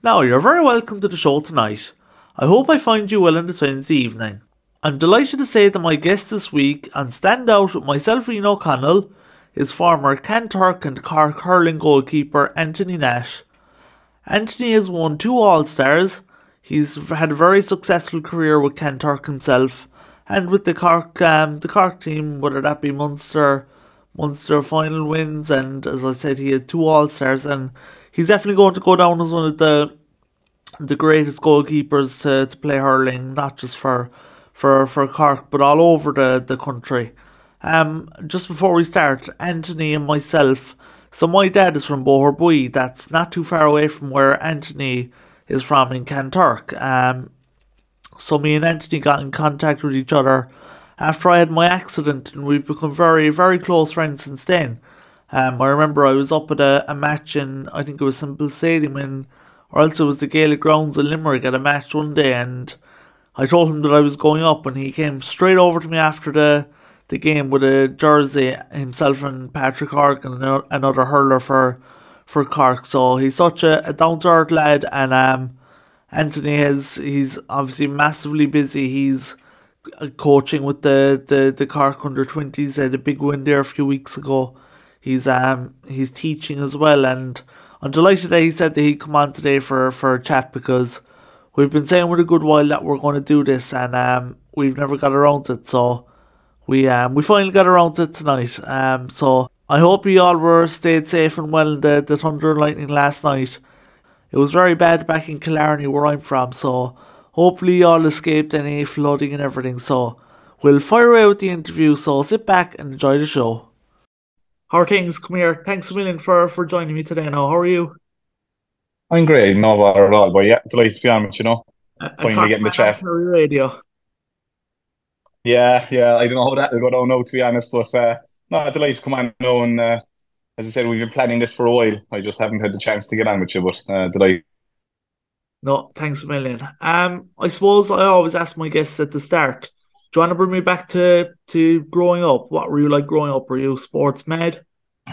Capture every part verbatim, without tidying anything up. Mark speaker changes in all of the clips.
Speaker 1: Now, you're very welcome to the show tonight. I hope I find you well on this Wednesday evening. I'm delighted to say that my guest this week and stand out with myself, Ian O'Connell, is former Kanturk and Cork hurling goalkeeper Anthony Nash. Anthony has won two All-Stars. He's had a very successful career with Kanturk himself and with the Cork um, the Cork team, whether that be Munster, Munster final wins, and as I said, he had two All Stars, and he's definitely going to go down as one of the the greatest goalkeepers to, to play hurling, not just for for for Cork, but all over the the country. Um, just before we start, Anthony and myself. So my dad is from Boherbue. That's not too far away from where Anthony is from in Kanturk. Um, so me and Anthony got in contact with each other after I had my accident, and we've become very, very close friends since then. Um, I remember I was up at a, a match in, I think it was Simple Stadium in, or else it was the Gaelic Grounds in Limerick at a match one day, and I told him that I was going up, and he came straight over to me after the the game with a jersey, himself and Patrick Horgan, ano- another hurler for for Cork. So he's such a, a down to earth lad, and um, Anthony has he's obviously massively busy. He's uh, coaching with the the the Cork under twenties. Had a big win there a few weeks ago. He's um he's teaching as well, and I'm delighted that he said that he'd come on today for for a chat because we've been saying for a good while that we're going to do this, and um we've never got around to it. So we um we finally got around to it tonight. Um so I hope you all were stayed safe and well in the, the thunder and lightning last night. It was very bad back in Killarney where I'm from, so hopefully you all escaped any flooding and everything. So we'll fire away with the interview, so sit back and enjoy the show. How are things? Come here. Thanks a million for, for joining me today now. How are you?
Speaker 2: I'm great, no bother at all. But yeah, delighted to be on with you know.
Speaker 1: A, a
Speaker 2: Finally
Speaker 1: Cork
Speaker 2: getting the
Speaker 1: man on
Speaker 2: chat.
Speaker 1: Kerry Radio.
Speaker 2: Yeah, yeah, I don't know how that will go down now, to be honest. But uh, no, delighted to come on now. And uh, as I said, we've been planning this for a while. I just haven't had the chance to get on with you, but uh, delighted.
Speaker 1: No, thanks a million. Um, I suppose I always ask my guests at the start. Do you want to bring me back to to growing up? What were you like growing up? Were you sports mad?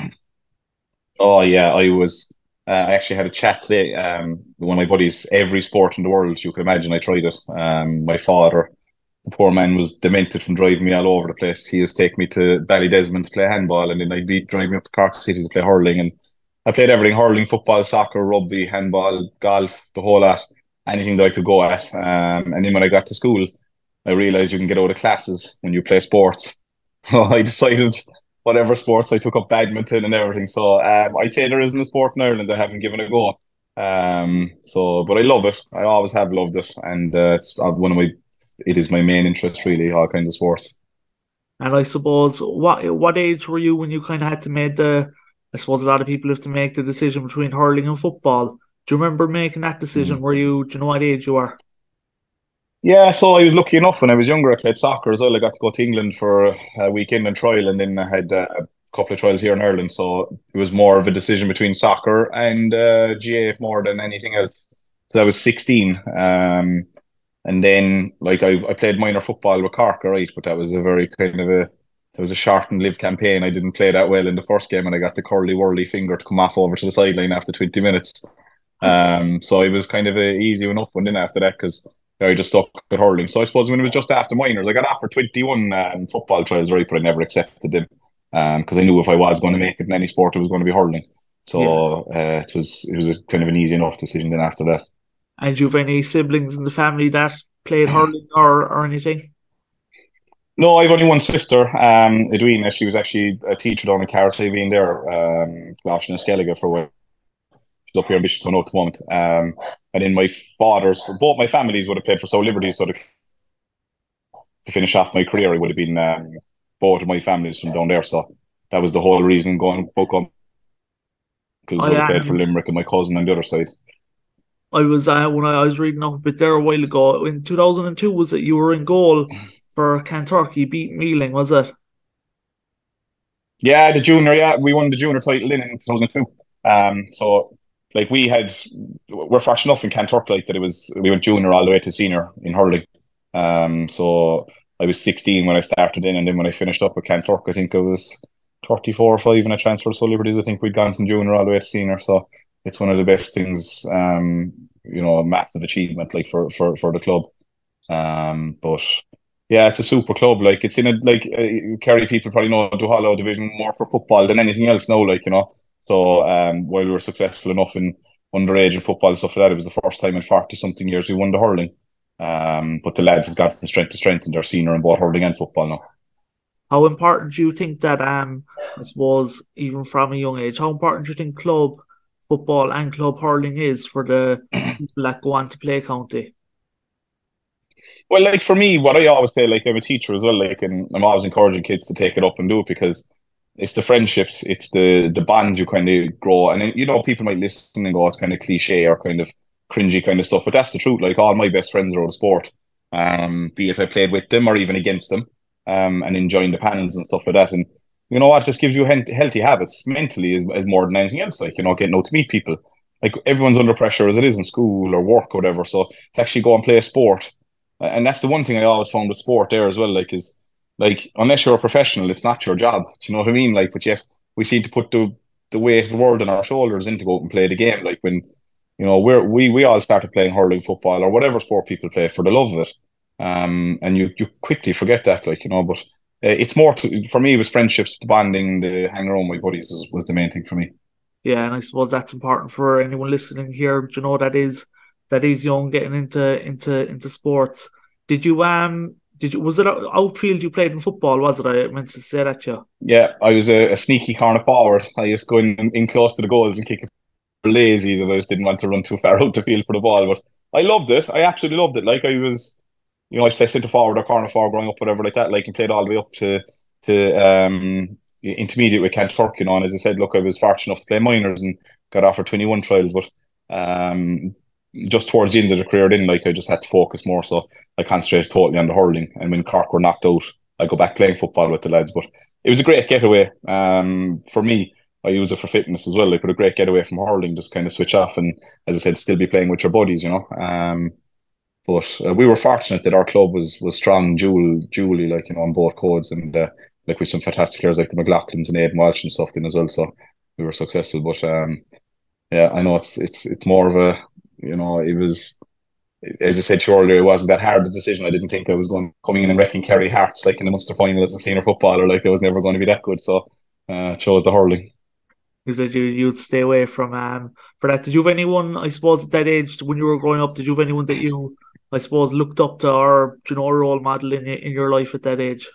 Speaker 2: Oh, yeah, I was. Uh, I actually had a chat today. Um, with one of my buddies, every sport in the world, you can imagine, I tried it. Um, my father, the poor man, was demented from driving me all over the place. He used to take me to Ballydesmond to play handball, and then I'd be driving me up to Cork City to play hurling. And I played everything: hurling, football, soccer, rugby, handball, golf, the whole lot, anything that I could go at. Um, and then when I got to school, I realized you can get out of classes when you play sports. I decided whatever sports I took up badminton and everything. So um, I'd say there isn't a sport in Ireland I haven't given a go. Um, so, but I love it. I always have loved it, and uh, it's uh, one of my. It is my main interest, really, all kinds of sports.
Speaker 1: And I suppose what what age were you when you kind of had to make the? I suppose a lot of people have to make the decision between hurling and football. Do you remember making that decision?
Speaker 2: Mm.
Speaker 1: Were you? Do you know what age you were?
Speaker 2: Yeah, so I was lucky enough when I was younger. I played soccer as well. I got to go to England for a weekend and trial, and then I had uh, a couple of trials here in Ireland. So it was more of a decision between soccer and uh, G A A more than anything else. So I was sixteen, um, and then like I, I played minor football with Cork, all right, but that was a very kind of a it was a short and lived campaign. I didn't play that well in the first game, and I got the curly whirly finger to come off over to the sideline after twenty minutes. Um, so it was kind of a easy enough one then after that because I just stuck with hurling. So I suppose when it was just after minors, I got offered twenty-one um, football trials, right, but I never accepted them um, because I knew if I was going to make it in any sport, it was going to be hurling.
Speaker 1: Yeah.
Speaker 2: So uh, it was it was a kind of an easy enough decision then after that.
Speaker 1: And you've any siblings in the family that played hurling or or anything?
Speaker 2: No, I've only one sister, um, Edwina. She was actually a teacher down in Carsavine there, um, Glasgow and Skellige for a while. She's up here in Bishopstown at the moment. Um, and then my father's, for both my families would have played for South Liberty, so to, to finish off my career, I would have been um, both of my families from down there. So that was the whole reason going both uncles
Speaker 1: I
Speaker 2: would have played for
Speaker 1: um
Speaker 2: Limerick and my cousin on the other side.
Speaker 1: I was uh, when I, I was reading up a bit there a while ago. In two thousand two, was it you were in goal for Kanturk? You beat Mealing, was it?
Speaker 2: Yeah, the junior, yeah, we won the junior title in, in two thousand two. Um, so like we had, we're fortunate enough in Kanturk like that it was we went junior all the way to senior in hurling. Um, so I was sixteen when I started in, and then when I finished up with Kanturk, I think I was thirty-four or five, and I transferred to Liberties. I think we'd gone from junior all the way to senior. So it's one of the best things. Um, you know, a massive achievement like for for for the club. Um, but yeah, it's a super club. Like it's in a like uh, Kerry people probably know Duhallow division more for football than anything else now. Like you know, so um, while we were successful enough in underage and football and stuff like that, it was the first time in forty something years we won the hurling. Um, but the lads have gone from strength to strength and they're senior in both hurling and football now.
Speaker 1: How important do you think that, um, I suppose, even from a young age, how important do you think club football and club hurling is for the people that go on to play county?
Speaker 2: Well, like for me, what I always say, like I'm a teacher as well, like, and I'm always encouraging kids to take it up and do it because it's the friendships, it's the the bonds you kind of grow, and you know, people might listen and go, it's kind of cliche or kind of cringy kind of stuff, but that's the truth. Like all my best friends are out of sport, um, be it I played with them or even against them, um, and enjoying the panels and stuff like that, and you know what, just gives you he- healthy habits mentally is, is more than anything else. Like you know, getting out to meet people. Like everyone's under pressure as it is in school or work or whatever, so to actually go and play a sport and that's the one thing I always found with sport there as well, like is like unless you're a professional, it's not your job. Do you know what I mean? Like, but yet we seem to put the the weight of the world on our shoulders in to go out and play the game. Like when, you know, we're we we all started playing hurling, football, or whatever sport people play for the love of it. Um, and you you quickly forget that, like, you know, but uh, it's more to, for me, it was friendships, the bonding, the hanging around with my buddies was, was the main thing for me.
Speaker 1: Yeah, and I suppose that's important for anyone listening here. Do you know that is that is young getting into into into sports. Did you um did you was it out- outfield you played in football? Was it? I meant to say that to you.
Speaker 2: Yeah, I was a, a sneaky corner forward. I used to go in, in close to the goals and kick it for lazy that I just didn't want to run too far out the field for the ball. But I loved it. I absolutely loved it. Like I was, you know, I played centre forward or corner forward growing up, whatever like that. Like and played all the way up to to um intermediate with Kanturk, you know. And as I said, look, I was fortunate enough to play minors and got offered twenty-one trials, but um just towards the end of the career, then like I just had to focus more, so I concentrated totally on the hurling. And when Cork were knocked out, I go back playing football with the lads. But it was a great getaway um for me. I use it for fitness as well. I put a great getaway from hurling, just kind of switch off, and as I said, still be playing with your buddies, you know. Um, but uh, we were fortunate that our club was was strong, dual, dually, like you know, on both codes, and uh, like with some fantastic players like the McLaughlins and Aidan Walsh and stuff in as well. So we were successful. But um, yeah, I know it's it's it's more of a, you know, it was, as I said to you earlier, it wasn't that hard a decision. I didn't think I was going coming in and wrecking Kerry Hearts like in the Munster final as a senior footballer. Like I was never going to be that good. So uh, chose the hurling.
Speaker 1: You said you you'd stay away from um for that. Did you have anyone, I suppose, at that age when you were growing up, did you have anyone that you, I suppose, looked up to, or do you know, a role model in in your life at that age?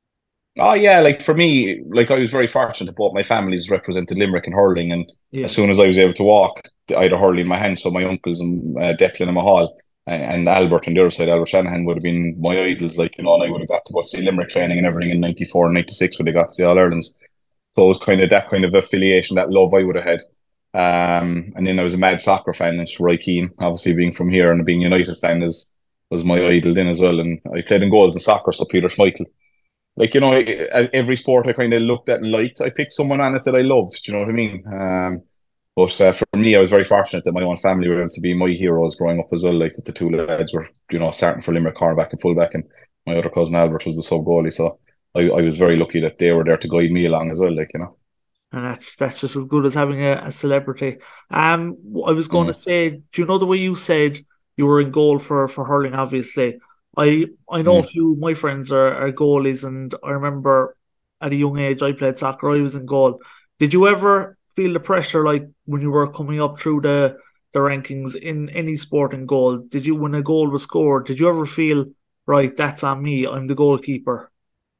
Speaker 2: Oh yeah, like for me, like I was very fortunate that both my families represented Limerick and hurling, and as
Speaker 1: Yeah.
Speaker 2: soon as I was able to walk, I had a hurling in my hand. So my uncles and uh, Declan and Mahal and, and Albert on the other side, Albert Shanahan would have been my idols, like you know, and I would have got to go see Limerick training and everything in ninety-four and ninety-six when they got to the All Irelands. So it was kind of that kind of affiliation, that love I would have had. Um, and then I was a mad soccer fan. It's Roy Keane, obviously being from here and being United fan is was my idol then as well. And I played in goals in soccer, so Peter Schmeichel, like you know, every sport I kind of looked at and liked, I picked someone on it that I loved. Do you know what I mean? Um, but uh, for me, I was very fortunate that my own family were able to be my heroes growing up as well. Like that the two lads were, you know, starting for Limerick cornerback and fullback, and my other cousin Albert was the sub goalie. So I, I was very lucky that they were there to guide me along as well. Like you know.
Speaker 1: And that's that's just as good as having a, a celebrity. Um, I was going to
Speaker 2: Mm,
Speaker 1: say, do you know the way you said you were in goal for for hurling? Obviously, I I know a
Speaker 2: mm.
Speaker 1: few of my friends are, are goalies, and I remember at a young age I played soccer. I was in goal. Did you ever feel the pressure like when you were coming up through the the rankings in any sport in goal? Did you, when a goal was scored, did you ever feel, right, that's on me, I'm the goalkeeper?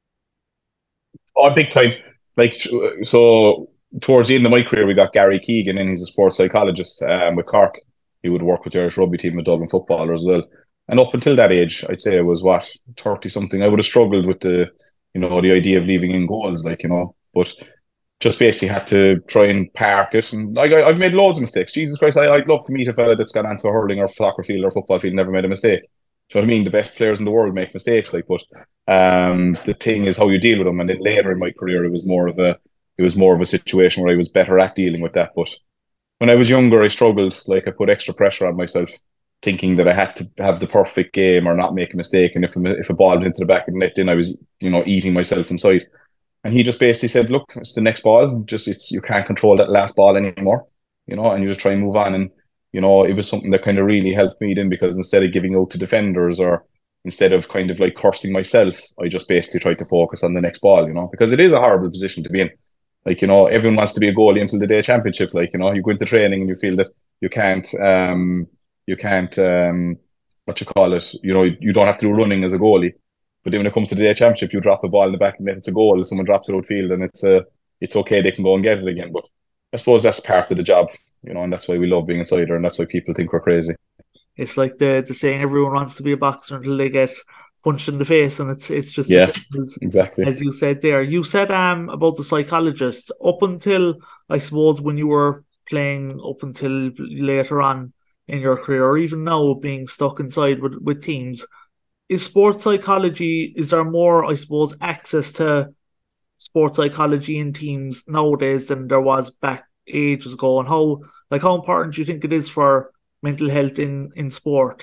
Speaker 2: Oh, big time. Like so, towards the end of my career, we got Gary Keegan, and he's a sports psychologist um, with Cork. He would work with the Irish rugby team with Dublin footballer as well. And up until that age, I'd say I was what thirty something. I would have struggled with the, you know, the idea of leaving in goals, like you know, but just basically had to try and park it. And like I, I've made loads of mistakes. Jesus Christ, I, I'd love to meet a fella that's gone onto a hurling or soccer field or football field and never made a mistake. Do you know what I mean? The best players in the world make mistakes, like, but um, the thing is how you deal with them. And then later in my career, it was more of a, it was more of a situation where I was better at dealing with that. But when I was younger, I struggled. Like I put extra pressure on myself, thinking that I had to have the perfect game or not make a mistake. And if a, if a ball went into the back of the net, then I was, you know, eating myself inside. And he just basically said, "Look, it's the next ball. Just it's you can't control that last ball anymore, you know, and you just try and move on." And you know, it was something that kind of really helped me then, because instead of giving out to defenders, or instead of kind of like cursing myself, I just basically tried to focus on the next ball, you know, because it is a horrible position to be in. Like, you know, everyone wants to be a goalie until the day championship. Like, you know, you go into training and you feel that you can't, um, you can't, um, what you call it, you know, you don't have to do running as a goalie. But then when it comes to the day championship, you drop a ball in the back of the net, it's a goal. Someone drops it outfield, and it's uh, it's okay, they can go and get it again. But I suppose that's part of the job, you know, and that's why we love being inside there, and that's why people think we're crazy.
Speaker 1: It's like the the saying, everyone wants to be a boxer until they get punched in the face, and it's it's just the
Speaker 2: Yeah,
Speaker 1: same as,
Speaker 2: exactly.
Speaker 1: as you said there. You said um about the psychologist up until, I suppose, when you were playing up until later on in your career, or even now being stuck inside with, with teams. Is sports psychology, is there more, I suppose, access to sports psychology in teams nowadays than there was back ages ago? And how, like, how important do you think it is for mental health in in sport?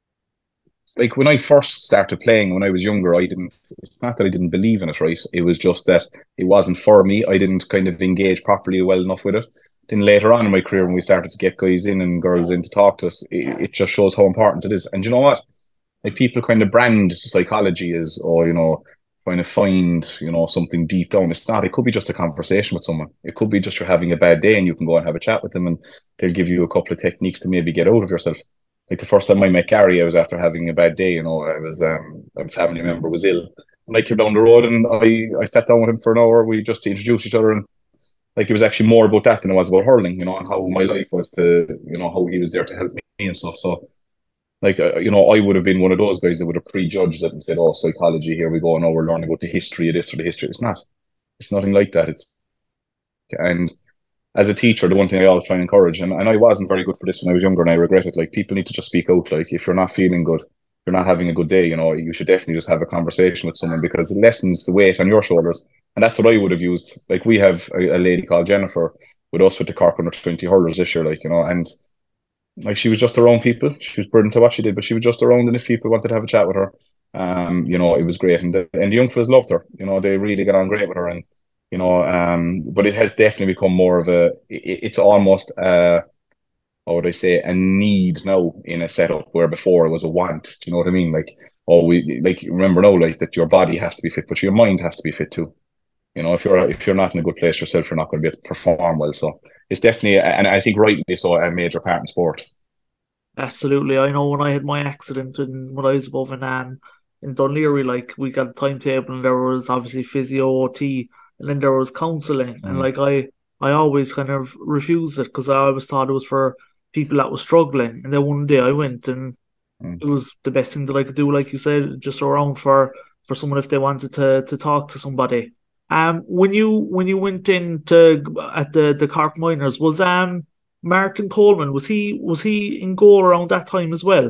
Speaker 2: Like when I first started playing when I was younger, I didn't, it's not that I didn't believe in it, right? It was just that it wasn't for me. I didn't kind of engage properly well enough with it. Then later on in my career, when we started to get guys in and girls in to talk to us, it, it just shows how important it is. And you know what? Like people kind of brand psychology as, or, you know, trying to find, you know, something deep down. It's not. It could be just a conversation with someone. It could be just you're having a bad day and you can go and have a chat with them, and they'll give you a couple of techniques to maybe get out of yourself. Like the first time I met Gary, I was after having a bad day. You know, I was um, a family member was ill, and I came down the road and I I sat down with him for an hour. We just introduced each other, and like it was actually more about that than it was about hurling. You know, and how my life was to, you know, how he was there to help me and stuff. So like, uh, you know, I would have been one of those guys that would have prejudged it and said, "Oh, psychology, here we go, now we're learning about the history of this or the history." It's not. It's nothing like that. It's and as a teacher, the one thing I always try and encourage, and, and I wasn't very good for this when I was younger, and I regret it. Like people need to just speak out. Like if you're not feeling good, you're not having a good day, you know, you should definitely just have a conversation with someone, because it lessens the weight on your shoulders. And that's what I would have used. Like we have a, a lady called Jennifer with us with the Cork under twenty hurlers this year, like, you know, and like she was just around people. She was brilliant to what she did, but she was just around, and if people wanted to have a chat with her, um, you know, it was great. And the, and the young fellas loved her. You know, they really got on great with her, and you know, um, but it has definitely become more of a. It, it's almost uh, how would I say, a need now in a setup where before it was a want. Do you know what I mean? Like, oh, we like remember now, like that your body has to be fit, but your mind has to be fit too. You know, if you're if you're not in a good place yourself, you're not going to be able to perform well. So it's definitely, and I think rightly so, a major part in sport.
Speaker 1: Absolutely. I know when I had my accident and when I was above in um in Dunleary, like we got a timetable and there was obviously physio O T and then there was counselling. And
Speaker 2: Mm,
Speaker 1: like I I always kind of refused it because I always thought it was for people that was struggling. And then one day I went and
Speaker 2: mm.
Speaker 1: it was the best thing that I could do, like you said, just around for for someone if they wanted to to talk to somebody. Um, when you when you went in to at the the Cork Miners, was um Martin Coleman, was he was he in goal around that time as well?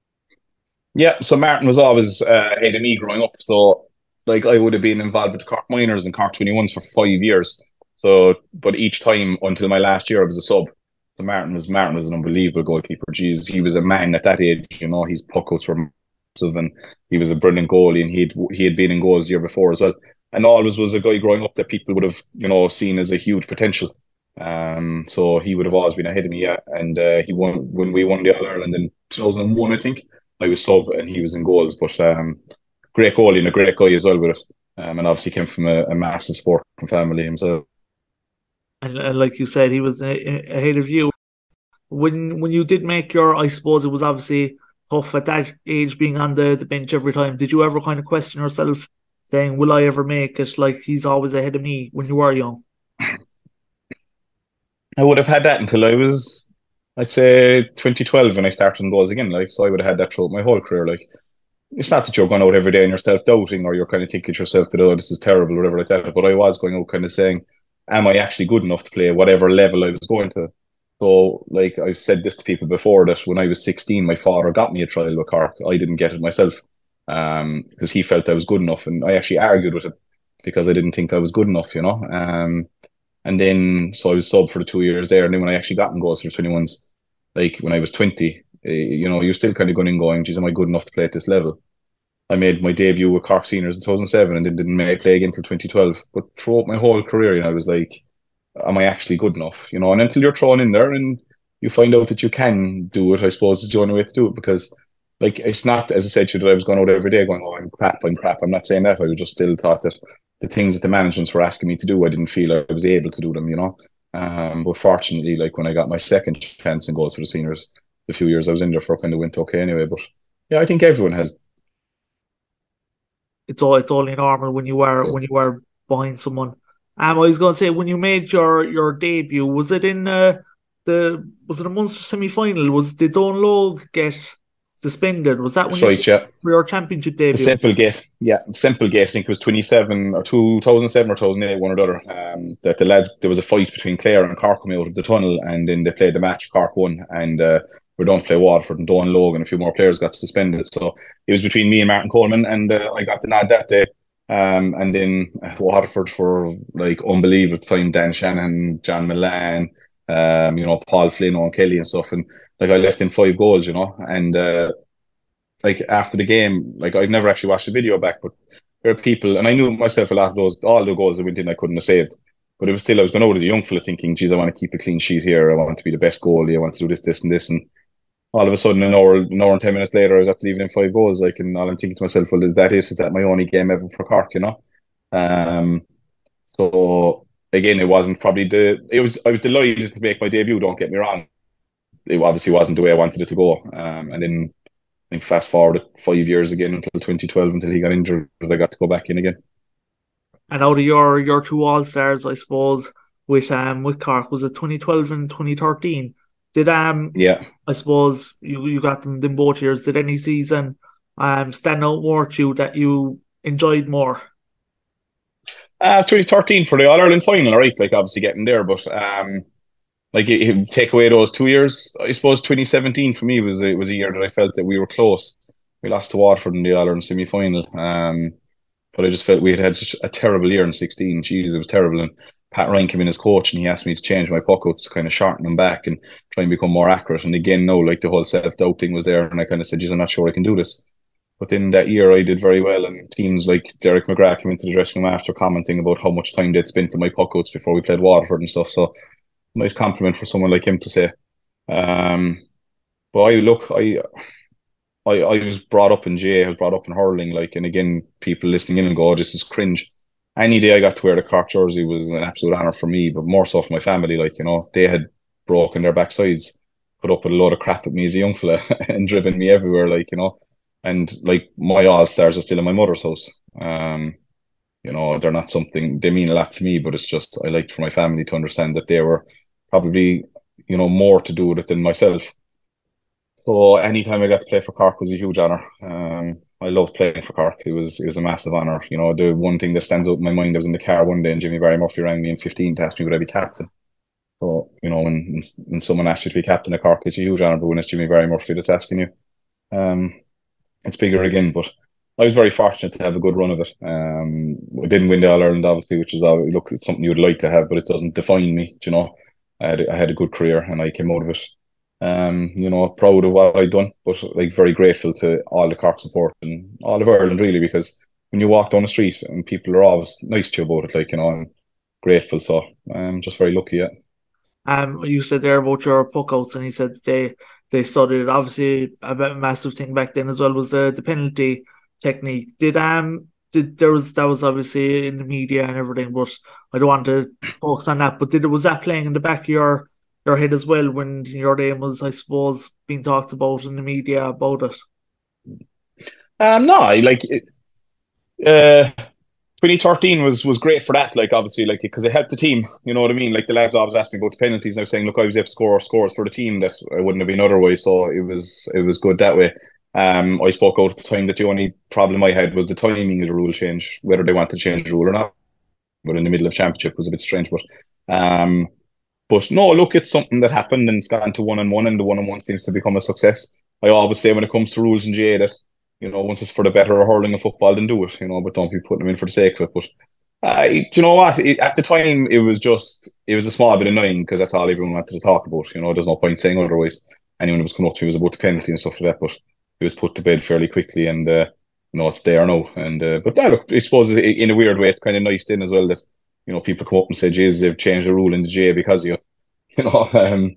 Speaker 2: Yeah, so Martin was always uh, ahead of me growing up. So, like, I would have been involved with the Cork Miners and Cork twenty-ones for five years. So, but each time until my last year, I was a sub. So Martin was Martin was an unbelievable goalkeeper. Jeez, he was a man at that age. You know, his puckouts were massive, and he was a brilliant goalie. And he'd he had been in goals the year before as well. And always was a guy growing up that people would have, you know, seen as a huge potential. Um, so he would have always been ahead of me. Yeah, and uh, he won when we won the All Ireland in two thousand one, I think. I was sub and he was in goals, but um, great goalie and a great guy as well with it. Um, and obviously came from a, a massive sporting family himself.
Speaker 1: And, and like you said, he was a, a- ahead of you. When when you did make your, I suppose it was obviously tough at that age being on the, the bench every time. Did you ever kind of question yourself, saying, "Will I ever make it?" Like he's always ahead of me when you were young.
Speaker 2: I would have had that until I was, I'd say, twenty twelve when I started in goals again. Like, so I would have had that throughout my whole career. Like, it's not that you're going out every day and you're self doubting or you're kind of thinking to yourself that, oh, this is terrible or whatever like that. But I was going out kind of saying, am I actually good enough to play whatever level I was going to? So, like I've said this to people before, that when I was sixteen, my father got me a trial with Cork. I didn't get it myself um, because he felt I was good enough. And I actually argued with him because I didn't think I was good enough, you know. Um, and then, so I was sub for the two years there. And then when I actually got in goals for the twenty-ones, like when I was twenty, uh, you know, you're still kind of going and going, geez, am I good enough to play at this level? I made my debut with Cork Seniors in two thousand seven and then didn't make play again until twenty twelve. But throughout my whole career, you know, I was like, am I actually good enough? You know, and until you're thrown in there and you find out that you can do it, I suppose is the only way to do it because like it's not, as I said to you, that I was going out every day going, oh, I'm crap, I'm crap. I'm not saying that. I just still thought that the things that the managements were asking me to do, I didn't feel I was able to do them, you know. Um, but fortunately, like when I got my second chance and go to the seniors, the few years I was in there for kind of went okay anyway. But yeah, I think everyone has.
Speaker 1: It's all it's only normal when you are when you are behind someone. Um, I was going to say when you made your your debut, was it in uh, the was it a Munster semi final? Was did Don Logue get suspended? Was that when
Speaker 2: That's
Speaker 1: you
Speaker 2: right,
Speaker 1: made
Speaker 2: yeah.
Speaker 1: for your championship
Speaker 2: The
Speaker 1: debut?
Speaker 2: simple gate, yeah, the simple gate. I think it was twenty seven or two thousand seven or two thousand eight, one or the other. Um, that the lads there was a fight between Clare and Cork coming out of the tunnel, and then they played the match. Cork won, and uh, we're done to play Waterford, and Don Logue and a few more players got suspended. So it was between me and Martin Coleman, and uh, I got the nod that day. Um, and then uh, Waterford for like unbelievable time. Dan Shannon, John Milan, um, you know Paul Flynn, Owen Kelly, and stuff. And like I left in five goals, you know, and. Uh, like after the game, like I've never actually watched the video back, but there are people, and I knew myself a lot of those, all the goals that went in, I couldn't have saved. But it was still, I was going over to the young fella thinking, geez, I want to keep a clean sheet here. I want to be the best goalie. I want to do this, this, and this. And all of a sudden, an hour, an hour and ten minutes later, I was after leaving in five goals. Like, and all I'm thinking to myself, well, is that it? Is that my only game ever for Cork, you know? Um, so again, it wasn't probably the, it was, I was delighted to make my debut, don't get me wrong. It obviously wasn't the way I wanted it to go. Um, and then I think fast forward five years again until twenty twelve until he got injured, I got to go back in again.
Speaker 1: And out of your your two All Stars, I suppose with um with Cork, was it twenty twelve and twenty thirteen? Did um
Speaker 2: Yeah.
Speaker 1: I suppose you you got them in both years. Did any season um stand out more to you that you enjoyed more?
Speaker 2: Uh, twenty thirteen for the All Ireland final, right? Like obviously getting there, but um, like it, it, take away those two years, I suppose twenty seventeen for me was it was a year that I felt that we were close. We lost to Waterford in the All Ireland semi final. Um, but I just felt we had had such a terrible year in sixteen. Jeez, it was terrible. And Pat Ryan came in as coach and he asked me to change my puck outs, kind of shorten them back and try and become more accurate. And again, no, like the whole self doubt thing was there. And I kind of said, geez, I'm not sure I can do this. But in that year, I did very well. And teams like Derek McGrath came into the dressing room after commenting about how much time they'd spent in my puck outs before we played Waterford and stuff. So, nice compliment for someone like him to say. Um, but I look, I I, I was brought up in J, I was brought up in hurling, like, and again, people listening in and go, oh, this is cringe. Any day I got to wear the Cork jersey was an absolute honour for me, but more so for my family. Like, you know, they had broken their backsides, put up with a load of crap at me as a young fella and driven me everywhere, like, you know. And like my all stars are still in my mother's house. Um, you know, they're not something, they mean a lot to me, but it's just I like for my family to understand that they were probably, you know, more to do with it than myself. So anytime I got to play for Cork was a huge honour. Um, I loved playing for Cork. It was it was a massive honour. You know, the one thing that stands out in my mind, I was in the car one day and Jimmy Barry Murphy rang me in fifteen to ask me would I be captain. So, you know, when when someone asks you to be captain of Cork, it's a huge honour, but when it's Jimmy Barry Murphy that's asking you, um, it's bigger again. But I was very fortunate to have a good run of it. Um, I didn't win the All Ireland, obviously, which is always, look, it's something you would like to have, but it doesn't define me. You know, I had I had a good career and I came out of it. Um, you know, proud of what I'd done, but like very grateful to all the Cork support and all of Ireland really, because when you walk down the street and people are always nice to you about it, like, you know, I'm grateful. So I'm just very lucky. Yeah.
Speaker 1: Um, you said there about your puck outs, and he said they they studied it. Obviously, a bit- massive thing back then as well was the the penalty technique. Did um did there was that was obviously in the media and everything, but I don't want to focus on that. But did was that playing in the back of your your head as well when your name was, I suppose, being talked about in the media about it?
Speaker 2: Um, no, I like it, uh, twenty thirteen was was great for that. Like obviously, like because it helped the team. You know what I mean? Like the lads always asked me about the penalties, and I was saying, look, I was able to score scores for the team that I wouldn't have been otherwise. So it was it was good that way. Um, I spoke out at the time that the only problem I had was the timing of the rule change, whether they wanted to change the rule or not. But in the middle of championship was a bit strange. But um, but no, look, it's something that happened and it's gone to one on one, and the one on one seems to become a success. I always say when it comes to rules in G A that you know once it's for the better of hurling of football, then do it. You know, but don't be putting them in for the sake of it. But uh, do you know what? It, at the time, it was just it was a small bit annoying because that's all everyone wanted to talk about. You know, there's no point saying otherwise. Anyone who was coming up to me was about the penalty and stuff like that, but it was put to bed fairly quickly, and uh, you know it's there now. And uh, but that look, I suppose in a weird way, it's kind of nice then as well that you know people come up and say, "Geez, they've changed the rule in the J A because of you." You know, um,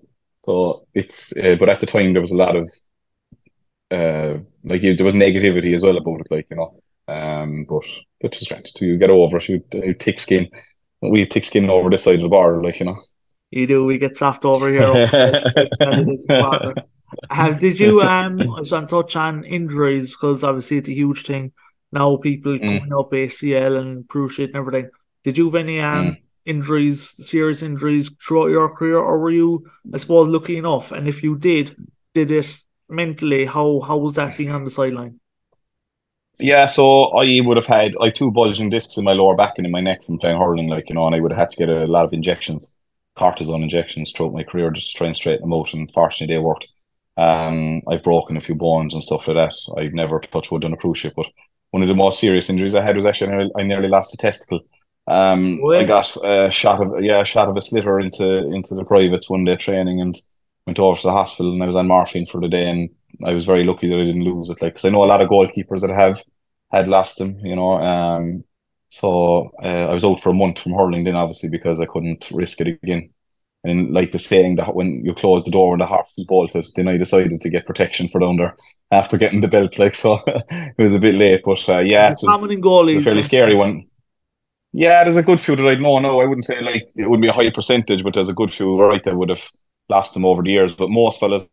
Speaker 2: So it's, uh, but at the time there was a lot of, uh, like there was negativity as well about it, like, you know. Um, but it's just right to get over it. You, you thick skin. We have thick skin over this side of the border, like, you know.
Speaker 1: You do. We get soft over here as it is in Farmer. Um, did you? Um, I was going to touch on injuries because obviously it's a huge thing now. People
Speaker 2: Mm,
Speaker 1: coming up A C L and cruciate and everything. Did you have any um
Speaker 2: mm.
Speaker 1: injuries, serious injuries throughout your career, or were you, I suppose, lucky enough? And if you did, did it mentally? How how was that being on the sideline?
Speaker 2: Yeah, so I would have had I have two bulging discs in my lower back and in my neck from playing hurling, like, you know, and I would have had to get a lot of injections, cortisone injections throughout my career just to try and straighten them out. And fortunately, they worked. Um, I've broken a few bones and stuff like that. I've never touched wood on a cruise ship, but one of the most serious injuries I had was actually I nearly, I nearly lost a testicle. Um, I
Speaker 1: Way.
Speaker 2: got a shot of yeah, a shot of a slitter into into the privates one day training and went over to the hospital and I was on morphine for the day and I was very lucky that I didn't lose it. Like, because I know a lot of goalkeepers that have had lost them, you know. Um, so uh, I was out for a month from hurling then, obviously, because I couldn't risk it again. And like the saying that when you close the door when the heart is bolted, then I decided to get protection for down there after getting the belt. Like, so it was a bit late, but uh,
Speaker 1: Is
Speaker 2: yeah,
Speaker 1: it
Speaker 2: it
Speaker 1: common
Speaker 2: was,
Speaker 1: in
Speaker 2: it was a
Speaker 1: goalies?
Speaker 2: fairly
Speaker 1: And
Speaker 2: scary one. Yeah, there's a good few that I'd know. No, I wouldn't say like it would be a high percentage, but there's a good few, right, that would have lost them over the years. But most fellas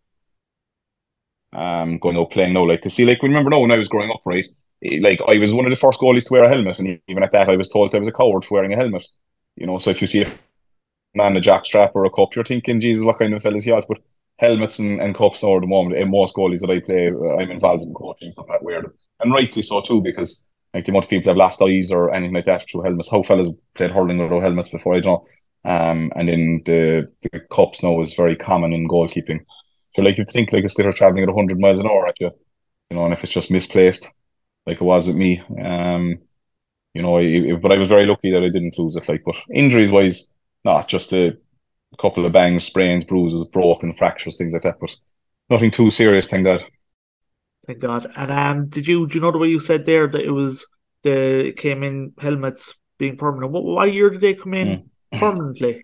Speaker 2: um going out playing now. Like, 'cause see, like remember now when I was growing up, right? eh, Like I was one of the first goalies to wear a helmet, and even at that, I was told I was a coward for wearing a helmet. You know, so if you see a man a jock strap or a cup, you're thinking, Jesus, what kind of fellas he has? But helmets and, and cups now at the moment, and most goalies that I play, uh, I'm involved in coaching and stuff like that weird, and rightly so too, because like the amount of people that have lost eyes or anything like that through helmets. How fellas played hurling without helmets before, I don't know. Um, and then the the cups now is very common in goalkeeping. So like you think like a stitter traveling at one hundred miles an hour at you, you know, and if it's just misplaced, like it was with me, um, you know, I, but I was very lucky that I didn't lose it. Like, but injuries wise, not just a couple of bangs, sprains, bruises, broken, fractures, things like that, but nothing too serious, thank God.
Speaker 1: thank God. And um, did you do you know the way you said there that it was the it came in helmets being permanent? What what year did they come in
Speaker 2: Mm.
Speaker 1: permanently?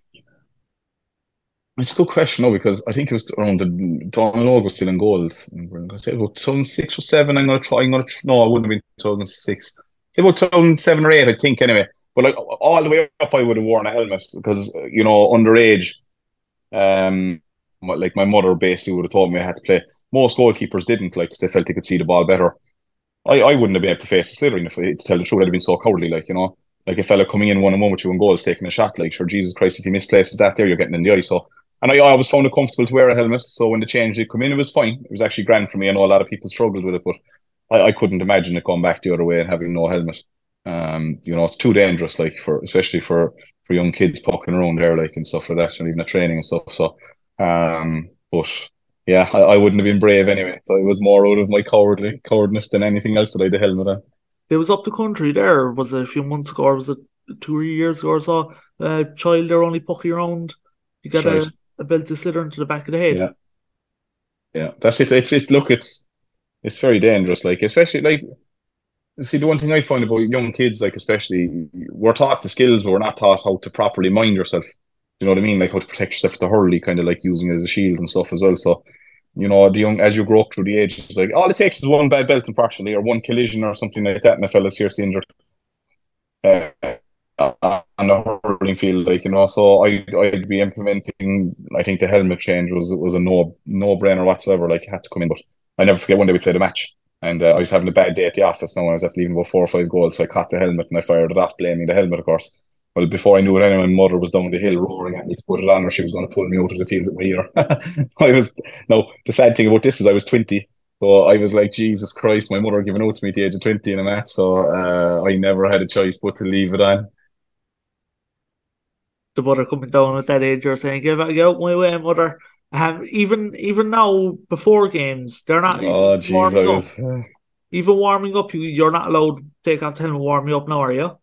Speaker 2: It's a good question, no, because I think it was around the Donald Logue was still in goals. And we're going to say about two thousand six or seven. I'm going to try. I'm going to no, it wouldn't have been two thousand six. About two thousand seven or eight, I think. Anyway, but like all the way up, I would have worn a helmet because you know underage. Um, like my mother basically would have told me I had to play. Most goalkeepers didn't, like, 'cause they felt they could see the ball better. I, I wouldn't have been able to face the slithering if, to tell the truth, I'd have been so cowardly, like, you know. Like a fella coming in one on one with you in goals, taking a shot, like, sure, Jesus Christ, if he misplaces that there, you're getting in the eye. So, and I, I always found it comfortable to wear a helmet. So when the change did come in, it was fine. It was actually grand for me. I know a lot of people struggled with it, but I, I couldn't imagine it going back the other way and having no helmet. Um, you know, it's too dangerous, like for especially for for young kids poking around there, like and stuff like that, and even at training and stuff. So, um, but yeah, I, I wouldn't have been brave anyway. So it was more out of my cowardly cowardness than anything else that I had the helmet on.
Speaker 1: It was up the country there. Was it a few months ago, or was it two or years ago or so? A child there only pucking around. You
Speaker 2: That's
Speaker 1: got
Speaker 2: right.
Speaker 1: a, a belt to slither into the back of the head.
Speaker 2: Yeah, yeah. That's it. It's it. Look, it's it's very dangerous. Like especially like see the one thing I find about young kids, like especially we're taught the skills, but we're not taught how to properly mind yourself. You know what I mean? Like how to protect yourself with the hurley, kind of like using it as a shield and stuff as well. So, you know, the young as you grow up through the ages, like all it takes is one bad belt, unfortunately, or one collision or something like that, and a fella's seriously injured. Uh, on the hurling field, like, you know. So I I'd be implementing. I think the helmet change was was a no no brainer whatsoever. Like it had to come in, but I never forget one day we played a match, and uh, I was having a bad day at the office. Now I was after leaving about four or five goals, so I caught the helmet and I fired it off, blaming the helmet, of course. Well, before I knew it, anyway, my mother was down the hill roaring at me to put it on, or she was going to pull me out of the field with my ear. I was no. The sad thing about this is I was twenty. So I was like, Jesus Christ, my mother giving out to me at the age of twenty in a match. So uh, I never had a choice but to leave it on.
Speaker 1: The mother coming down at that age, you're saying, "Get out, get out my way, mother." Um, even even now, before games, they're not
Speaker 2: Oh, jeez, I
Speaker 1: warming up.
Speaker 2: was.
Speaker 1: Even warming up, you you're not allowed to take off the helmet, warm you up now, are you?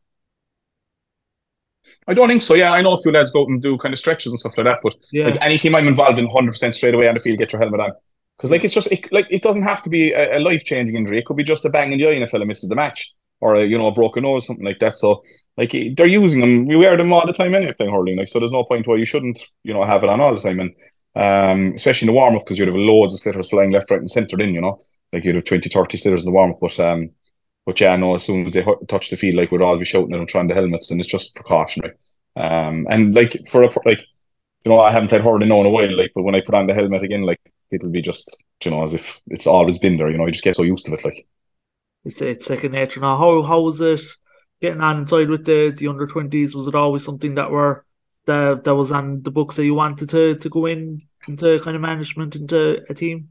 Speaker 2: I don't think so. Yeah, I know a few lads go out and do kind of stretches and stuff like that. But like
Speaker 1: Yeah,
Speaker 2: any team I'm involved in, one hundred percent straight away on the field, get your helmet on. Because like
Speaker 1: yeah.
Speaker 2: it's just it, like it doesn't have to be a, a life changing injury. It could be just a bang in the eye and a fella misses the match, or a, you know a broken nose, something like that. So like they're using them. We wear them all the time anyway playing hurling. Like so, there's no point why you shouldn't you know have it on all the time. And um, especially in the warm up because you'd have loads of slitters flying left, right, and centre. In you know, like you'd have twenty, thirty slitters in the warm up, but um, but yeah, no, as soon as they hu- touch the field, like we'd all be shouting at them trying the helmets, and it's just precautionary. Um, and like for a like you know, I haven't played hurling now in a while, like, but when I put on the helmet again, like it'll be just you know as if it's always been there. You know, you just get so used to it, like.
Speaker 1: It's it's second nature now. How how was it getting on inside with the the under twenties? Was it always something that were that that was on the books that you wanted to to go in into kind of management into a team?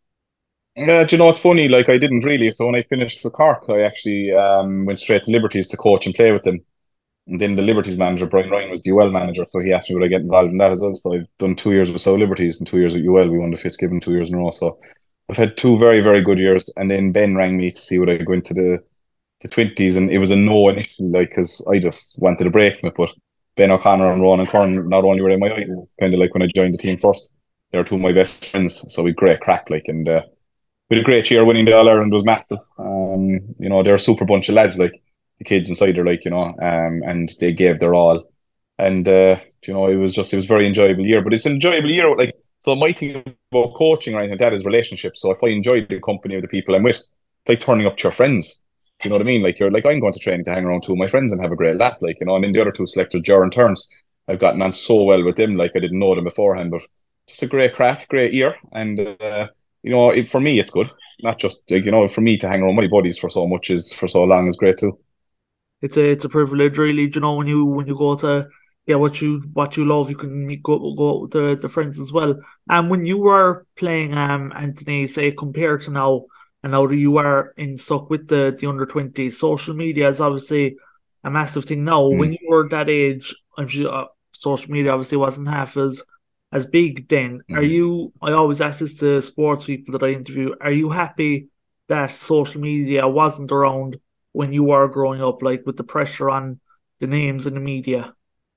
Speaker 2: Yeah, do you know it's funny? Like I didn't really. So when I finished for Cork, I actually um went straight to Liberties to coach and play with them. And then the Liberties manager, Brian Ryan, was the U L manager, so he asked me would I get involved in that as well. So I've done two years with South Liberties and two years with U L. We won the Fitzgibbon two years in a row. So I've had two very, very good years. And then Ben rang me to see would I go into the the twenties, and it was a no initially, like because I just wanted to break from it. But Ben O'Connor and Ronan Curran not only were in my idols, kind of like when I joined the team first, they were two of my best friends. So we great crack, like, and uh, we had a great year. Winning the All Ireland was massive. Um, you know, they're a super bunch of lads, like the kids inside are like, you know, um, and they gave their all. And uh, you know, it was just it was a very enjoyable year. But it's an enjoyable year. Like so, my thing about coaching or anything like that is relationships. So if I enjoy the company of the people I'm with, it's like turning up to your friends. Do you know what I mean? Like you're like I'm going to training to hang around two of my friends and have a great laugh. Like you know, and then the other two selectors, Jar and Turns, I've gotten on so well with them. Like I didn't know them beforehand, but just a great crack, great year, and uh, you know, it, for me, it's good. Not just like you know, for me to hang around my buddies for so much is for so long is great too.
Speaker 1: It's a it's a privilege, really. You know, when you when you go to yeah what you what you love, you can meet, go go out with the, the friends as well. And when you were playing, um, Anthony, say compared to now, and now that you are in stuck with the the under twenties, social media is obviously a massive thing now. When
Speaker 2: Mm,
Speaker 1: you were that age, I'm sure uh, social media obviously wasn't half as as big then. Are
Speaker 2: mm.
Speaker 1: you? I always ask this to sports people that I interview. Are you happy that social media wasn't around when you were growing up, like with the pressure on the names in the media?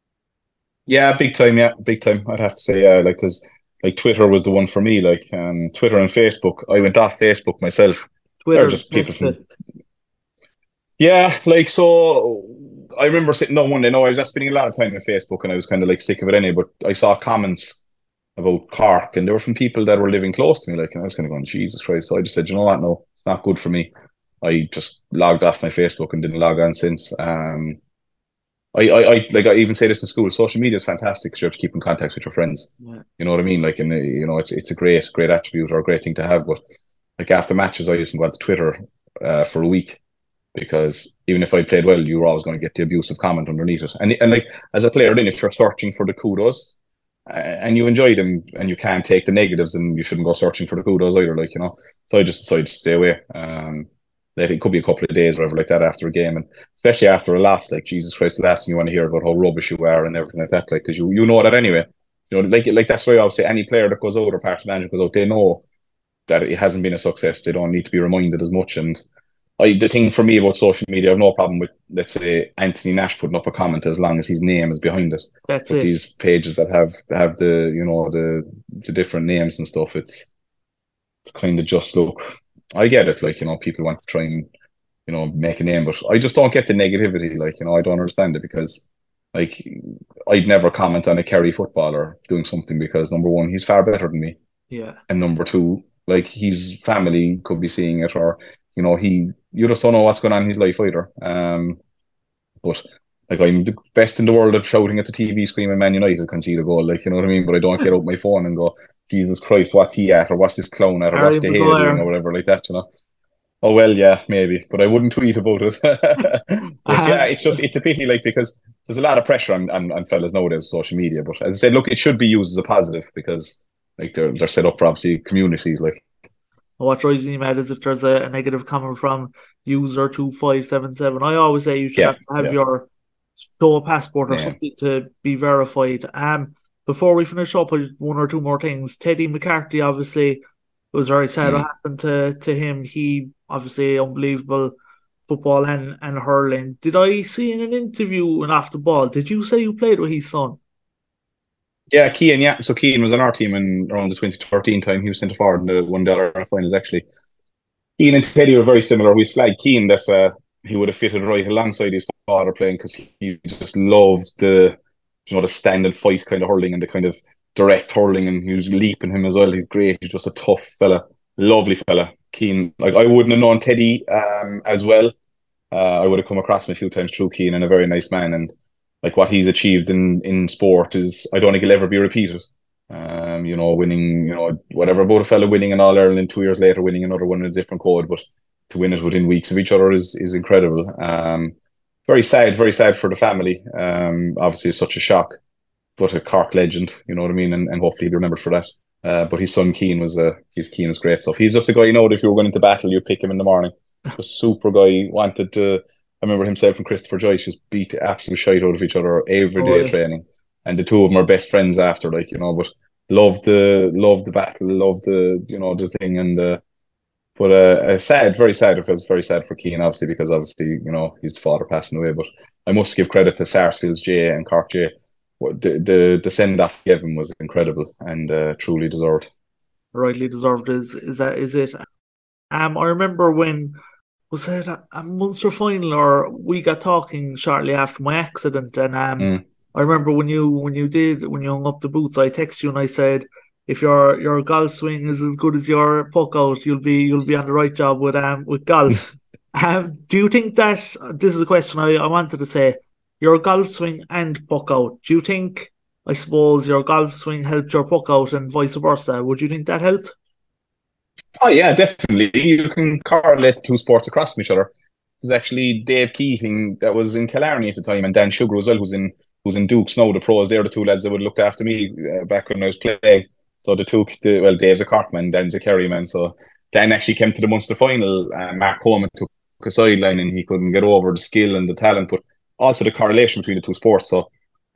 Speaker 2: Yeah, big time. Yeah, big time. I'd have to say, yeah, like because like Twitter was the one for me. Like um, Twitter and Facebook. I went off Facebook myself. They're
Speaker 1: Twitter's
Speaker 2: just people
Speaker 1: best
Speaker 2: from
Speaker 1: bit.
Speaker 2: yeah, like so. I remember sitting down one day. No, I was just spending a lot of time on Facebook, and I was kind of like sick of it anyway. But I saw comments about Cork, and they were from people that were living close to me. Like, and I was kind of going, Jesus Christ. So I just said, you know what? No, it's not good for me. I just logged off my Facebook and didn't log on since. Um, I, I, I like I even say this in school. Social media is fantastic because you have to keep in contact with your friends.
Speaker 1: Yeah.
Speaker 2: You know what I mean? Like, and uh, you know, it's it's a great great attribute or a great thing to have. But like after matches, I used to go onto Twitter uh, for a week because even if I played well, you were always going to get the abusive comment underneath it. And and like as a player, then if you're searching for the kudos uh, and you enjoy them and you can't take the negatives, and you shouldn't go searching for the kudos either. Like you know, so I just decided to stay away. Um, that it could be a couple of days or whatever like that after a game, and especially after a loss, like Jesus Christ, the last thing you want to hear about how rubbish you are and everything like that, like because you you know that anyway. You know, like like that's why I always say any player that goes out or part of the manager goes out, they know that it hasn't been a success. They don't need to be reminded as much. And I the thing for me about social media, I have no problem with let's say Anthony Nash putting up a comment as long as his name is behind it.
Speaker 1: That's
Speaker 2: But
Speaker 1: it.
Speaker 2: these pages that have have the you know the the different names and stuff, it's kind of just look. I get it, like you know, people want to try and you know make a name, but I just don't get the negativity. Like you know, I don't understand it because like I'd never comment on a Kerry footballer doing something because number one, he's far better than me,
Speaker 1: Yeah.
Speaker 2: and number two, like his family could be seeing it, or you know, he you just don't know what's going on in his life either. Um, but like I'm the best in the world at shouting at the T V screaming Man United concede a goal, like you know what I mean. But I don't get out my phone and go, Jesus Christ, what's he at, or what's this clown at, or what's
Speaker 1: Harry
Speaker 2: De Gea doing, or
Speaker 1: Maguire.
Speaker 2: whatever like that, you know. Oh well, yeah, maybe, but I wouldn't tweet about it. But yeah,
Speaker 1: Um,
Speaker 2: it's just it's a pity, like because there's a lot of pressure on, on, on fellas nowadays, social media. But as I said, look, it should be used as a positive because like they're they're set up for obviously communities, like
Speaker 1: what drives me mad is if there's a, a negative comment from user two five seven seven. I always say you should
Speaker 2: yeah,
Speaker 1: have to have
Speaker 2: yeah,
Speaker 1: your show passport or
Speaker 2: yeah.
Speaker 1: something to be verified. Um, before we finish up with one or two more things, Teddy McCarthy obviously it was very sad what
Speaker 2: Mm.
Speaker 1: happened to to him. He obviously unbelievable football and and hurling. Did I see in an interview and off the ball? Did you say you played with his son?
Speaker 2: Yeah, Keane, yeah. So Keane was on our team in around the twenty thirteen time. He was centre forward in the one dollar finals actually. Keane and Teddy were very similar. We slag Keane that uh, he would have fitted right alongside his father playing because he just loved the you know the stand and fight kind of hurling and the kind of direct hurling, and he was leaping him as well. He's great. He's just a tough fella, lovely fella. Keen. Like I wouldn't have known Teddy um, as well. Uh, I would have come across him a few times through Keane, and a very nice man. And like what he's achieved in in sport is, I don't think he'll ever be repeated. Um, you know, winning, you know, whatever about a fella winning an All Ireland, two years later winning another one in a different code, but to win it within weeks of each other is is incredible. Um, very sad, very sad for the family. Um, obviously, it's such a shock, but a Cork legend, you know what I mean, and, and hopefully he'll be remembered for that. Uh, but his son Keane was uh, his Keane was great stuff. He's just a guy, you know, that if you were going into battle, you'd pick him in the morning. A super guy, wanted to. I remember himself and Christopher Joyce just beat the absolute shite out of each other every
Speaker 1: Oh,
Speaker 2: day
Speaker 1: yeah.
Speaker 2: of training, and the two of them are best friends after, like you know. But loved the loved the battle, loved the you know the thing, and uh, but uh, uh, sad, very sad. It feels very sad for Keane, obviously, because obviously you know his father passing away. But I must give credit to Sarsfield's Jay and Cork Jay. What the the, the send off he gave him was incredible and uh, truly deserved.
Speaker 1: Rightly deserved is is that is it? Um, I remember when was it a, a Munster final, or we got talking shortly after my accident, and um,
Speaker 2: Mm.
Speaker 1: I remember when you when you did when you hung up the boots, I texted you and I said, if your your golf swing is as good as your puck out, you'll be you'll be on the right job with um with golf. Um, do you think that this is a question I, I wanted to say, your golf swing and puck out? Do you think, I suppose, your golf swing helped your puck out and vice versa? Would you think that helped?
Speaker 2: Oh yeah, definitely. You can correlate the two sports across from each other. There's actually Dave Keating that was in Killarney at the time, and Dan Sugar as well, who's in who's in Dukes now. The pros, they're the two lads that would have looked after me uh, back when I was playing. So the two, the, well, Dave's a Cork man, Dan's a Kerry man. So Dan actually came to the Munster final. Uh, Mark Coleman took a sideline, and he couldn't get over the skill and the talent, but also the correlation between the two sports. So,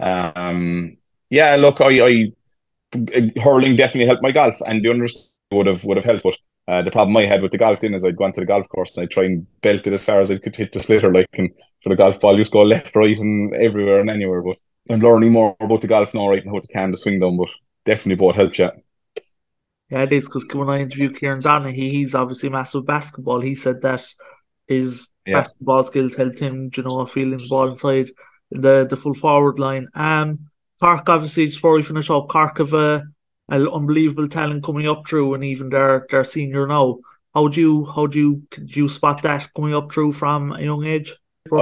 Speaker 2: um, yeah, look, I, I hurling definitely helped my golf, and the understanding would have would have helped. But uh, the problem I had with the golf then is I'd go onto the golf course and I'd try and belt it as far as I could hit the slitter, like, and for the golf ball just go left, right, and everywhere and anywhere. But I'm learning more about the golf now, right, and how to calm the swing down. But definitely both help you.
Speaker 1: Yeah, it is, because when I interviewed Kieran Donaghy, he's obviously massive basketball. He said that his
Speaker 2: Yeah.
Speaker 1: basketball skills helped him, you know, feeling the ball inside the the full forward line. Um, Cork, obviously, just before we finish up, Cork have a, an unbelievable talent coming up through, and even their their senior now. How do you how do you could you spot that coming up through from a young age?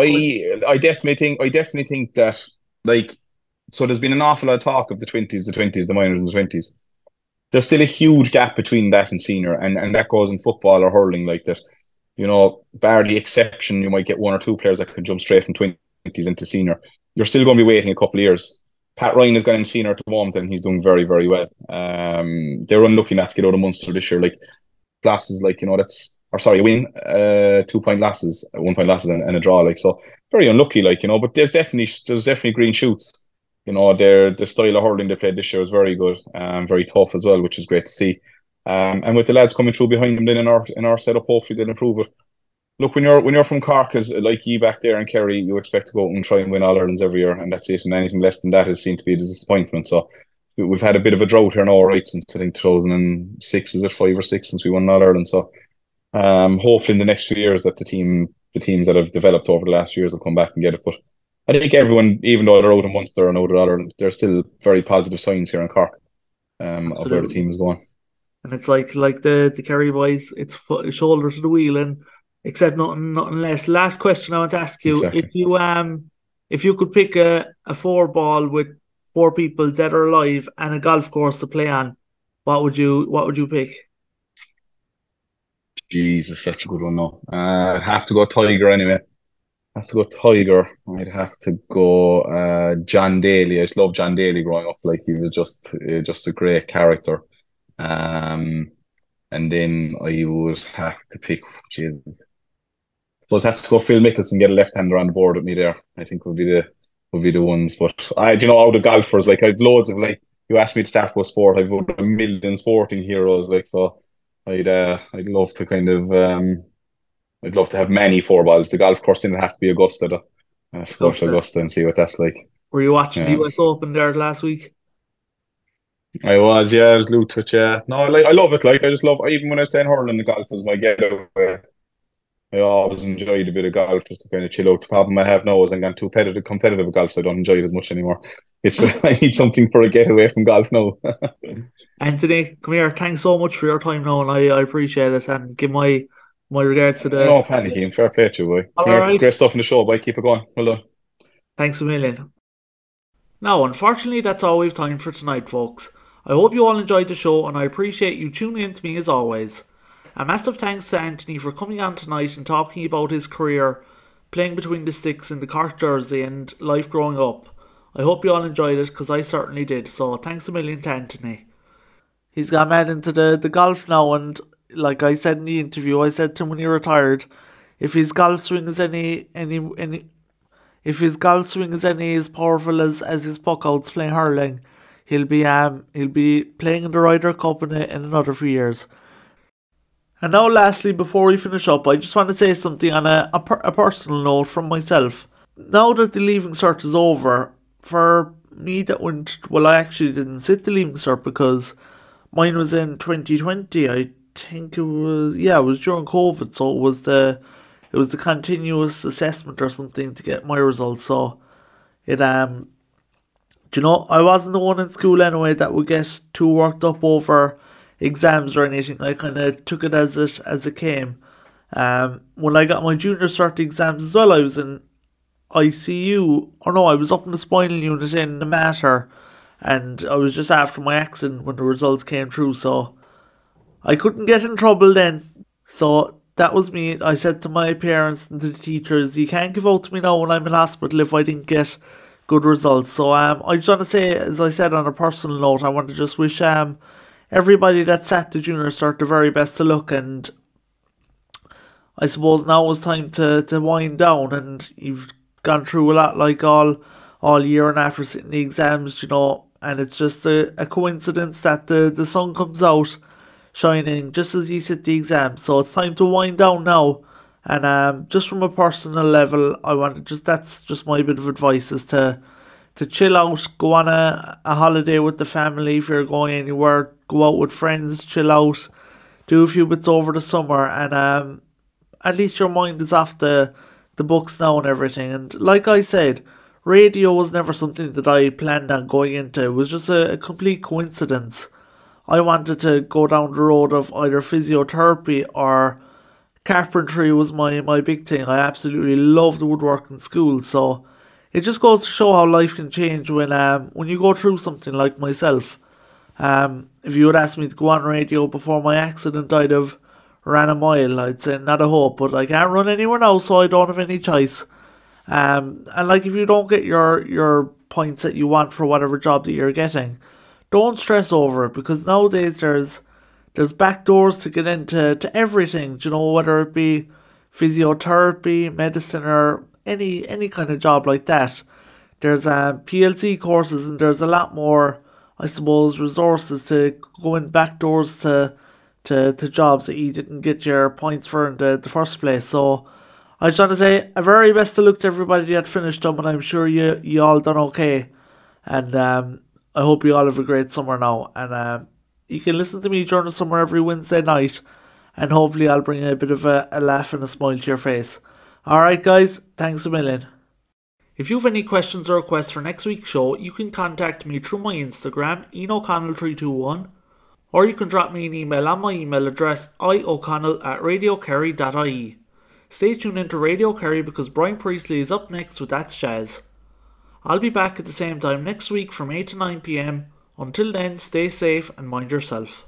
Speaker 2: I I definitely think I definitely think that, like, so there's been an awful lot of talk of the twenties, the twenties, the minors and the twenties. There's still a huge gap between that and senior, and, and that goes in football or hurling like that. You know, bar the exception, you might get one or two players that can jump straight from twenties into senior. You're still going to be waiting a couple of years. Pat Ryan has gone in senior at the moment, and he's doing very, very well. Um, they're unlucky not to get out of Munster this year. Like, losses, like, you know, that's, or sorry, a win, uh, two point losses, one point losses, and, and a draw. Like, so very unlucky, like, you know. But there's definitely there's definitely green shoots. You know, their the style of hurling they played this year was very good, um, very tough as well, which is great to see. Um, and with the lads coming through behind them, then in our in our setup, hopefully they'll improve it. Look, when you're when you're from Cork, as like you back there in Kerry, you expect to go out and try and win All Irelands every year, and that's it. And anything less than that is seen to be a disappointment. So we- we've had a bit of a drought here now, right, since I think two thousand six, is it five or six, since we won All Ireland. So um, hopefully in the next few years that the team the teams that have developed over the last few years will come back and get it. But I think everyone, even though they're out in Munster and out in All Ireland, there's still very positive signs here in Cork, um, of where the
Speaker 1: Absolutely.
Speaker 2: team is going.
Speaker 1: And it's like like the the Kerry boys, it's fo- shoulder to the wheel, and except nothing nothing less. Last question I want to ask you: if
Speaker 2: Exactly.
Speaker 1: you um if you could pick a, a four ball with four people dead or alive and a golf course to play on, what would you what would you pick?
Speaker 2: Jesus, that's a good one now. Uh, I'd have to go Tiger anyway. Have to go Tiger. I'd have to go uh, John Daly. I just love John Daly growing up. Like, he was just uh, just a great character. Um, and then I would have to pick. Jesus, so I'd have to go Phil Mickelson, get a left-hander on the board with me there. I think would be the would be the ones. But I, do you know, out of golfers, like, I've loads of, like, you asked me to start with sport, I've got a million sporting heroes. Like, so I'd uh, I'd love to kind of um I'd love to have many four balls. The golf course didn't have to be Augusta though. I have to go to
Speaker 1: Augusta.
Speaker 2: Augusta and see what that's like.
Speaker 1: Were you watching the
Speaker 2: Yeah.
Speaker 1: U S Open there last week?
Speaker 2: I was, yeah, I was glued to it, yeah. No, I like I love it. Like, I just love, even when I was playing hurling, the golf was my getaway. I always enjoyed a bit of golf just to kind of chill out. The problem I have now is I'm gone too competitive, competitive with golf, so I don't enjoy it as much anymore. It's I need something for a getaway from golf now.
Speaker 1: Anthony, come here. Thanks so much for your time now, and I, I appreciate it. And give my my regards to the.
Speaker 2: No panicking, fair play to you, boy.
Speaker 1: All
Speaker 2: Come here,
Speaker 1: right.
Speaker 2: great stuff in the show, boy. Keep it going. Well done.
Speaker 1: Thanks a million. Now, unfortunately, that's all we've time for tonight, folks. I hope you all enjoyed the show, and I appreciate you tuning in to me as always. A massive thanks to Anthony for coming on tonight and talking about his career playing between the sticks in the Cork jersey and life growing up. I hope you all enjoyed it, because I certainly did, so thanks a million to Anthony. He's got mad into the, the golf now, and like I said in the interview, I said to him when he retired, if his golf swing is any any any if his golf swing is any as powerful as, as his puck outs playing hurling, he'll be um he'll be playing in the Ryder Cup in, a, in another few years. And now, lastly, before we finish up, I just want to say something on a, a, per, a personal note from myself. Now that the Leaving Cert is over, for me that went, well, I actually didn't sit the Leaving Cert because mine was in twenty twenty. I think it was, yeah, it was during COVID, so it was the, it was the continuous assessment or something to get my results. So it, um, do you know, I wasn't the one in school anyway that would get too worked up over exams or anything. I kind of took it as it as it came. Um, when I got my junior cert exams as well, I was in I C U, or no, I was up in the spinal unit in the Mater, and I was just after my accident when the results came through, so I couldn't get in trouble then. So that was me. I said to my parents and to the teachers, you can't give out to me now when I'm in hospital if I didn't get good results. So um, I just want to say, as I said on a personal note, I want to just wish um everybody that sat the junior cert the very best of luck, and I suppose now it's time to, to wind down, and you've gone through a lot like all all year and after sitting the exams, you know, and it's just a, a coincidence that the, the sun comes out shining just as you sit the exam. So it's time to wind down now. And um, just from a personal level, I want to just, that's just my bit of advice, is to to chill out, go on a, a holiday with the family if you're going anywhere, go out with friends, chill out, do a few bits over the summer, and um, at least your mind is off the, the books now and everything. And like I said, radio was never something that I planned on going into. It was just a, a complete coincidence. I wanted to go down the road of either physiotherapy or carpentry was my, my big thing. I absolutely loved woodwork in school, so it just goes to show how life can change when um when you go through something like myself. Um, if you had asked me to go on radio before my accident, I'd have ran a mile. I'd say not a hope, but I can't run anywhere now, so I don't have any choice. Um, and like if you don't get your your points that you want for whatever job that you're getting, don't stress over it, because nowadays there's there's back doors to get into to everything. Do you know, whether it be physiotherapy, medicine, or any any kind of job like that. There's um, P L C courses, and there's a lot more, I suppose, resources to go in back doors to to, to jobs that you didn't get your points for in the, the first place. So I just want to say a very best of luck to everybody that finished them, and I'm sure you you all done okay. And um, I hope you all have a great summer now. And um, you can listen to me during the summer every Wednesday night, and hopefully I'll bring a bit of a, a laugh and a smile to your face. Alright guys, thanks a million. If you have any questions or requests for next week's show, you can contact me through my Instagram, Ian O'Connell three two one, or you can drop me an email on my email address, ioconnell at radiokerry dot I E. Stay tuned into Radio Kerry, because Brian Priestley is up next with That's Jazz. I'll be back at the same time next week from eight to nine p m. Until then, stay safe and mind yourself.